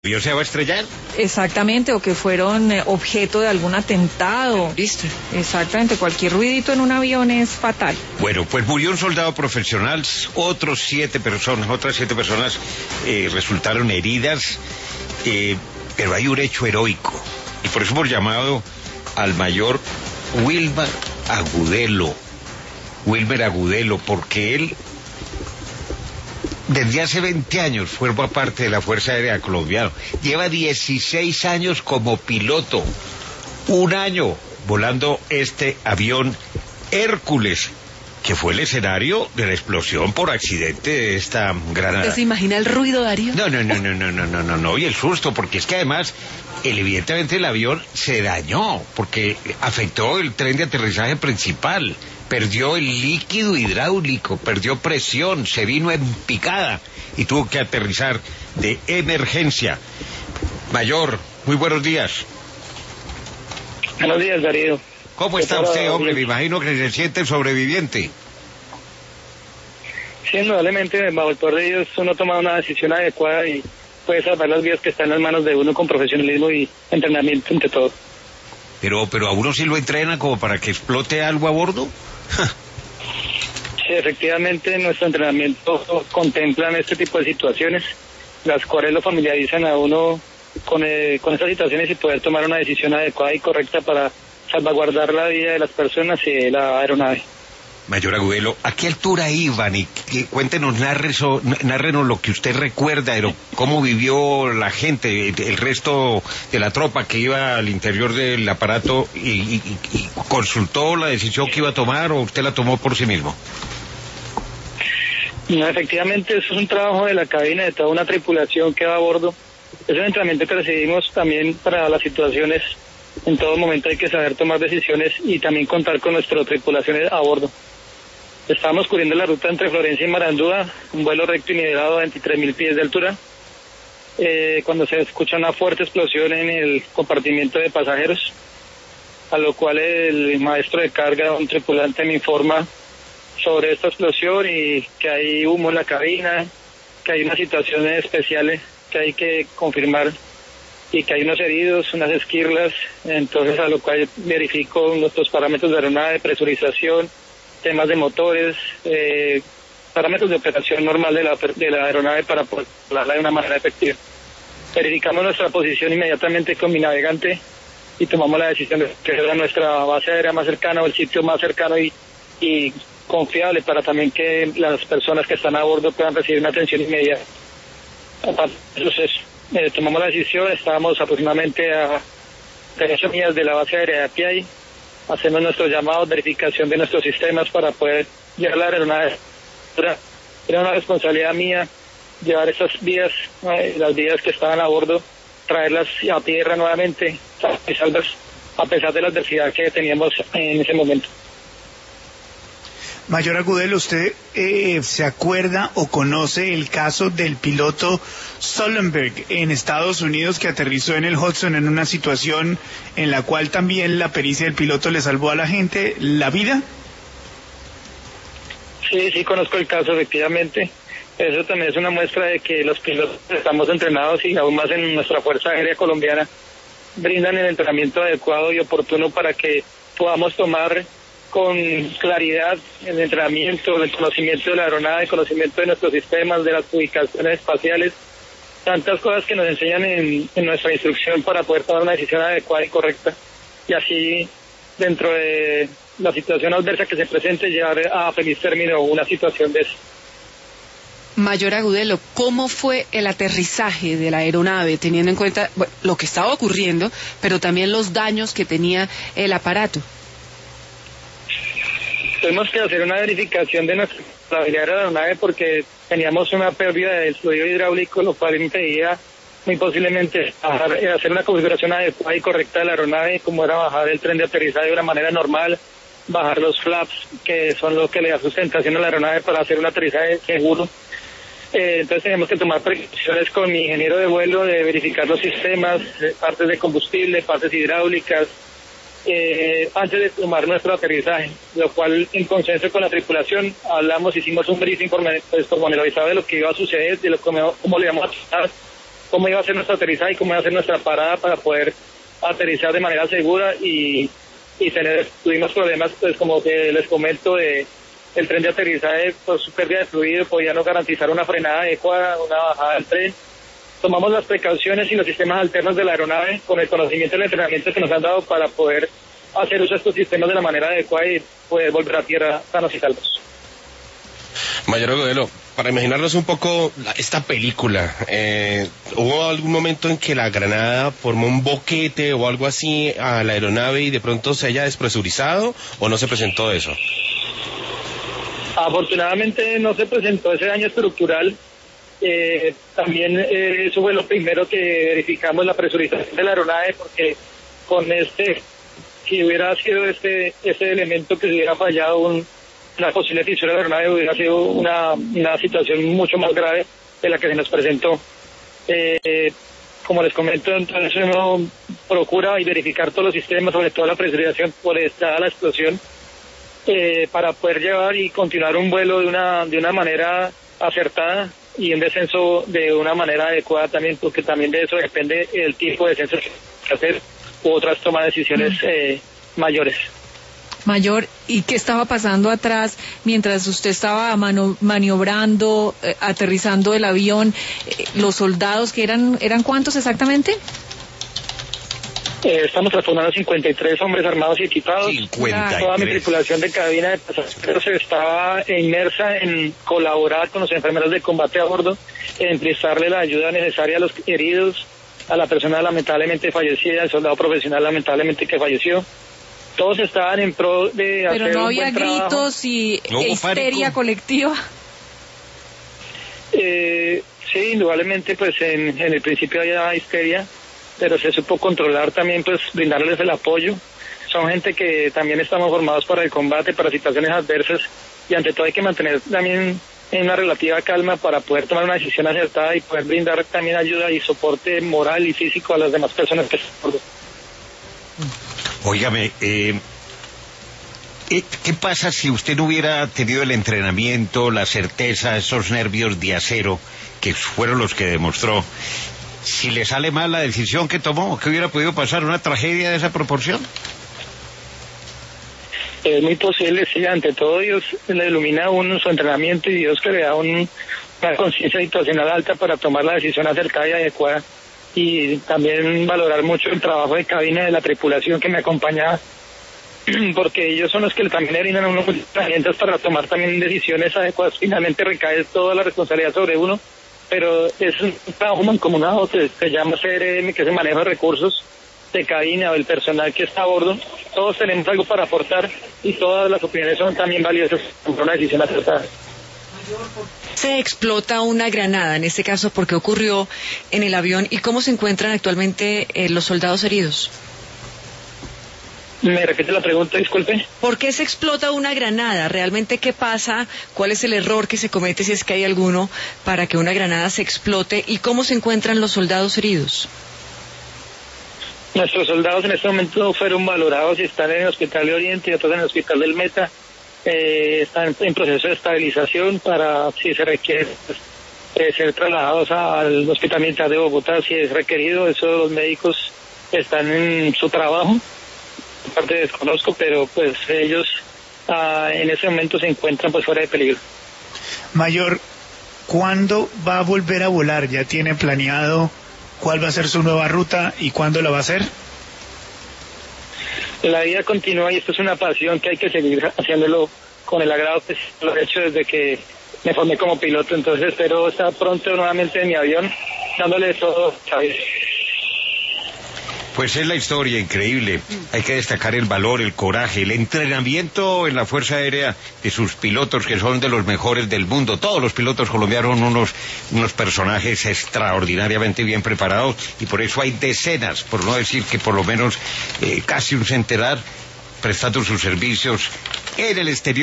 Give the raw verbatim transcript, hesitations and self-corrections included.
¿El avión se va a estrellar? Exactamente, o que fueron eh, objeto de algún atentado. ¿Viste? Exactamente, cualquier ruidito en un avión es fatal. Bueno, pues murió un soldado profesional, otros siete personas, otras siete personas eh, resultaron heridas, eh, pero hay un hecho heroico, y por eso hemos llamado al mayor Wilmer Agudelo, Wilmer Agudelo, porque él desde hace veinte años forma parte de la Fuerza Aérea Colombiana. Lleva dieciséis años como piloto. Un año volando este avión Hércules, que fue el escenario de la explosión por accidente de esta granada. ¿Usted se imagina el ruido, Darío? No, no, no, no, no, no, no, no, no, y el susto, porque es que además, el, evidentemente el avión se dañó, porque afectó el tren de aterrizaje principal. Perdió el líquido hidráulico, perdió presión, se vino en picada y tuvo que aterrizar de emergencia. Mayor, muy buenos días. Buenos días, Darío. ¿Cómo está usted, hombre? Me imagino que se siente sobreviviente. Sí, indudablemente, bajo el poder de Dios, uno toma una decisión adecuada y puede salvar las vidas que están en las manos de uno con profesionalismo y entrenamiento entre todo. Pero, pero a uno sí lo entrenan como para que explote algo a bordo. Sí, efectivamente, nuestro entrenamiento contempla este tipo de situaciones, las cuales lo familiarizan a uno con, eh, con estas situaciones y poder tomar una decisión adecuada y correcta para salvaguardar la vida de las personas y de la aeronave. Mayor Agudelo, ¿a qué altura iban? Y que, cuéntenos, nárrenos, nárrenos lo que usted recuerda, pero cómo vivió la gente, el resto de la tropa que iba al interior del aparato y, y, y consultó la decisión que iba a tomar, o usted la tomó por sí mismo. No, efectivamente, eso es un trabajo de la cabina, de toda una tripulación que va a bordo. Es un entrenamiento que recibimos también para las situaciones. En todo momento hay que saber tomar decisiones y también contar con nuestras tripulaciones a bordo. Estábamos cubriendo la ruta entre Florencia y Marandúa, un vuelo recto y nivelado a veintitrés mil pies de altura, eh, cuando se escucha una fuerte explosión en el compartimiento de pasajeros, a lo cual el maestro de carga, un tripulante, me informa sobre esta explosión y que hay humo en la cabina, que hay unas situaciones especiales que hay que confirmar y que hay unos heridos, unas esquirlas. Entonces a lo cual verifico nuestros parámetros de aeronave, presurización, temas de motores, eh, parámetros de operación normal de la, de la aeronave para poder volarla de una manera efectiva. Verificamos nuestra posición inmediatamente con mi navegante y tomamos la decisión de que era nuestra base aérea más cercana o el sitio más cercano y, y confiable para también que las personas que están a bordo puedan recibir una atención inmediata. Entonces, eh, tomamos la decisión, estábamos aproximadamente a tres millas de la base aérea de Apiay. Hacemos nuestros llamados, verificación de nuestros sistemas para poder llevar la aeronave. Era una responsabilidad mía llevar esas vías, eh, las vías que estaban a bordo, traerlas a tierra nuevamente y salvas, a pesar de la adversidad que teníamos en ese momento. Mayor Agudelo, ¿usted eh, se acuerda o conoce el caso del piloto Sullenberg en Estados Unidos que aterrizó en el Hudson en una situación en la cual también la pericia del piloto le salvó a la gente la vida? Sí, sí conozco el caso, efectivamente. Eso también es una muestra de que los pilotos estamos entrenados y aún más en nuestra Fuerza Aérea Colombiana brindan el entrenamiento adecuado y oportuno para que podamos tomar con claridad el entrenamiento, el conocimiento de la aeronave, el conocimiento de nuestros sistemas, de las ubicaciones espaciales, tantas cosas que nos enseñan en, en nuestra instrucción para poder tomar una decisión adecuada y correcta, y así dentro de la situación adversa que se presente llevar a feliz término una situación de eso. Mayor Agudelo, ¿cómo fue el aterrizaje de la aeronave, teniendo en cuenta bueno, lo que estaba ocurriendo, pero también los daños que tenía el aparato? Tuvimos que hacer una verificación de nuestra estabilidad de la aeronave porque teníamos una pérdida del fluido hidráulico, lo cual impedía muy posiblemente bajar, hacer una configuración adecuada y correcta de la aeronave, como era bajar el tren de aterrizaje de una manera normal, bajar los flaps, que son lo que le da sustentación a la aeronave para hacer un aterrizaje seguro. Eh, entonces teníamos que tomar precauciones con mi ingeniero de vuelo de verificar los sistemas, partes de combustible, partes hidráulicas, Eh, antes de tomar nuestro aterrizaje, lo cual en consenso con la tripulación hablamos, hicimos un briefing pues, pormenorizado de lo que iba a suceder, de lo, cómo, cómo le íbamos a tratar cómo iba a ser nuestra aterrizaje y cómo iba a ser nuestra parada para poder aterrizar de manera segura y, y tener, tuvimos problemas, pues como que les comento, de el tren de aterrizaje por su pérdida de fluido, podía no garantizar una frenada adecuada, una bajada del tren. Tomamos las precauciones y los sistemas alternos de la aeronave con el conocimiento y el entrenamiento que nos han dado para poder hacer uso de estos sistemas de la manera adecuada y poder volver a tierra sanos y salvos. Mayor Agudelo, para imaginarnos un poco esta película, eh, ¿hubo algún momento en que la granada formó un boquete o algo así a la aeronave y de pronto se haya despresurizado o no se presentó eso? Afortunadamente no se presentó ese daño estructural. Eh, también eh, eso fue lo primero que verificamos, la presurización de la aeronave, porque con este, si hubiera sido este ese elemento que se hubiera fallado, un, una posible fisura de la aeronave, hubiera sido una, una situación mucho más grave de la que se nos presentó. Eh, como les comento, entonces uno procura y verificar todos los sistemas, sobre todo la presurización por esta la explosión, eh, para poder llevar y continuar un vuelo de una de una manera acertada y un descenso de una manera adecuada también, porque también de eso depende el tipo de descenso que hacer u otras tomas de decisiones eh, mayores. Mayor, ¿y qué estaba pasando atrás mientras usted estaba mano, maniobrando, eh, aterrizando el avión? Eh, ¿Los soldados que eran, eran cuántos exactamente? Eh, estamos transformando cincuenta y tres hombres armados y equipados. cincuenta y tres. Toda mi tripulación de cabina de pasajeros estaba inmersa en colaborar con los enfermeros de combate a bordo, en prestarle la ayuda necesaria a los heridos, a la persona lamentablemente fallecida, al soldado profesional lamentablemente que falleció. Todos estaban en pro de Pero hacer no un había buen trabajo. gritos y No hubo histeria pánico. colectiva. Eh, sí, indudablemente, pues en, en el principio había histeria, pero se supo controlar también, pues brindarles el apoyo. Son gente que también estamos formados para el combate, para situaciones adversas, y ante todo hay que mantener también en una relativa calma para poder tomar una decisión acertada y poder brindar también ayuda y soporte moral y físico a las demás personas que están por. Óigame, eh, eh, ¿qué pasa si usted no hubiera tenido el entrenamiento, la certeza, esos nervios de acero que fueron los que demostró? Si le sale mal la decisión que tomó, ¿qué hubiera podido pasar? ¿Una tragedia de esa proporción? Es muy posible, sí, ante todo Dios le ilumina a uno su entrenamiento y Dios que le da un, una conciencia situacional alta para tomar la decisión acertada y adecuada, y también valorar mucho el trabajo de cabina de la tripulación que me acompañaba, porque ellos son los que también le brindan a uno herramientas para tomar también decisiones adecuadas. Finalmente recae toda la responsabilidad sobre uno, pero es un trabajo mancomunado que se llama C R M, que es el manejo de recursos de cabina o el personal que está a bordo. Todos tenemos algo para aportar y todas las opiniones son también valiosas para una decisión acertada. Se explota una granada, en este caso, ¿por qué ocurrió en el avión y cómo se encuentran actualmente eh, los soldados heridos? ¿Me repite la pregunta, disculpe? ¿Por qué se explota una granada? ¿Realmente qué pasa? ¿Cuál es el error que se comete, si es que hay alguno, para que una granada se explote? ¿Y cómo se encuentran los soldados heridos? Nuestros soldados en este momento fueron valorados y están en el Hospital de Oriente y otros en el Hospital del Meta. Eh, están en proceso de estabilización para, si se requiere, pues, eh, ser trasladados al Hospital Militar de Bogotá si es requerido. Eso los médicos están en su trabajo, parte desconozco, pero pues ellos ah, en ese momento se encuentran pues fuera de peligro. Mayor, ¿cuándo va a volver a volar? ¿Ya tiene planeado cuál va a ser su nueva ruta y cuándo la va a hacer? La vida continúa y esto es una pasión que hay que seguir haciéndolo con el agrado que lo he hecho desde que me formé como piloto. Entonces espero estar pronto nuevamente en mi avión dándole todo, ¿sabes? Pues es la historia increíble. Hay que destacar el valor, el coraje, el entrenamiento en la Fuerza Aérea de sus pilotos, que son de los mejores del mundo. Todos los pilotos colombianos son unos, unos personajes extraordinariamente bien preparados, y por eso hay decenas, por no decir que por lo menos eh, casi un centenar, prestando sus servicios en el exterior.